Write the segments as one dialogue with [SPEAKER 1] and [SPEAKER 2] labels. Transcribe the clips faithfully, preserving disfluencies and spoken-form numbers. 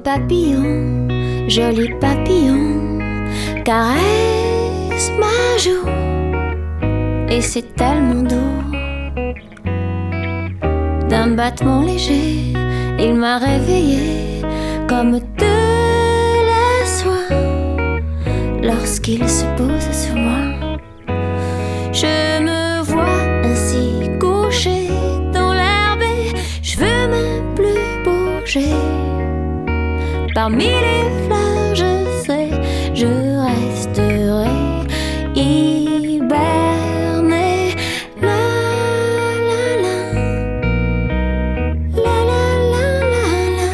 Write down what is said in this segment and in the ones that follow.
[SPEAKER 1] papillon, joli papillon, caresse ma joue, et c'est tellement doux. D'un battement léger, il m'a réveillée comme de la soie lorsqu'il se pose sur moi. Je me vois ainsi couché dans l'herbe et je veux même plus bouger. Parmi les fleurs, je sais, je resterai hibernée. La la la, la la la la la.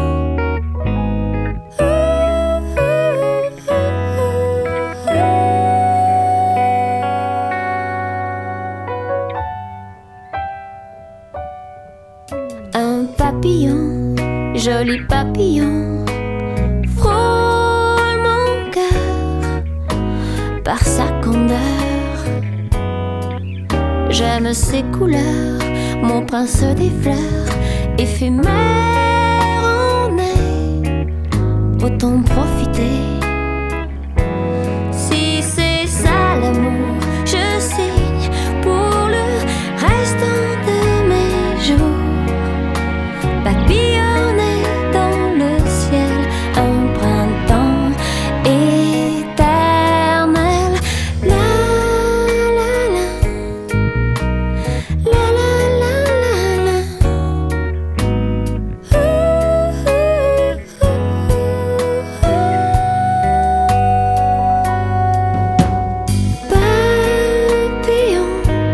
[SPEAKER 1] Un papillon, joli papillon, frôle mon cœur par sa candeur. J'aime ses couleurs, mon prince des fleurs, éphémère en est, autant profiter. Si c'est ça l'amour, je signe pour le restant de mes jours. Papillonner dans le ciel, un printemps éternel. La la la, la la la la la. Papillon,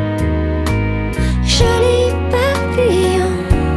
[SPEAKER 1] joli papillon.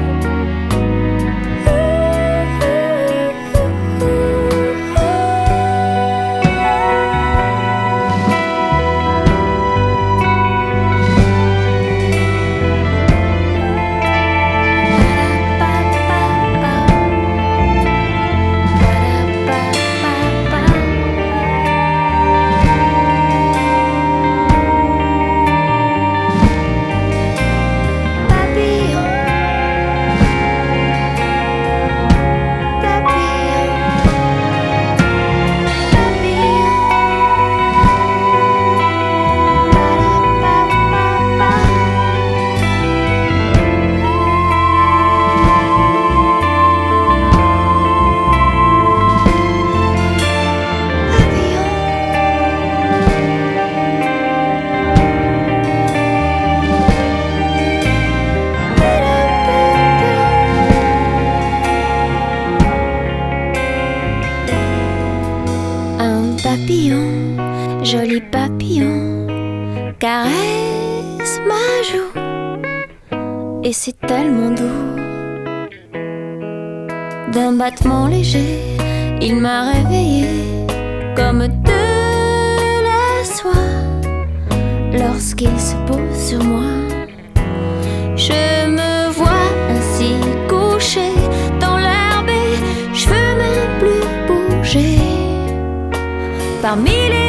[SPEAKER 1] Un papillon, joli papillon, caresse ma joue, et c'est tellement doux. D'un battement léger, il m'a réveillée comme de la soie lorsqu'il se pose sur moi. Je me vois ainsi couché dans l'herbe et je veux même plus bouger. Parmi les